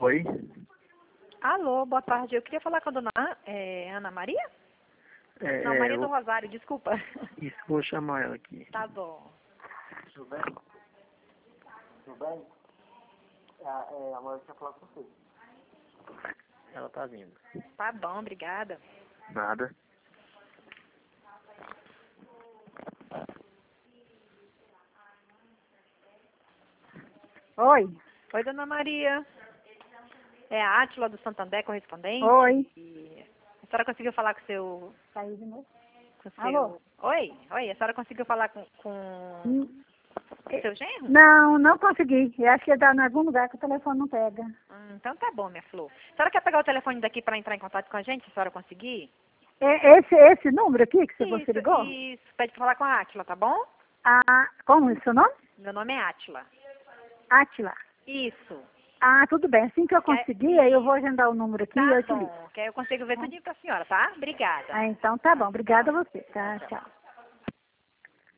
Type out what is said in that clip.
Oi? Alô, boa tarde. Eu queria falar com a dona Ana Maria? Não, Maria do Rosário, desculpa. Isso, vou chamar ela aqui. Tá bom. Tudo bem? Tudo bem? A Maria quer falar com você. Ela tá vindo. Tá bom, obrigada. Nada. Oi. Oi, dona Maria. É a Átila do Santander, correspondente. Oi. E a senhora conseguiu falar com o seu... Saiu de novo? Com seu... Alô? Oi, a senhora conseguiu falar com Hum, o seu genro? Não consegui. Eu acho que ele tá em algum lugar que o telefone não pega. Então tá bom, minha flor. A senhora quer pegar o telefone daqui para entrar em contato com a gente, se a senhora conseguir? Esse número aqui que você ligou? Isso. Pede pra falar com a Átila, tá bom? Ah, como é o seu nome? Meu nome é Átila. Átila. Isso. Ah, tudo bem. Assim que eu conseguir, aí eu vou agendar o número aqui e Tá eu te ligo. bom. Que aí eu consigo ver tudinho pra senhora, tá? Obrigada. Ah, então tá bom. Obrigada a você. Tá, tchau.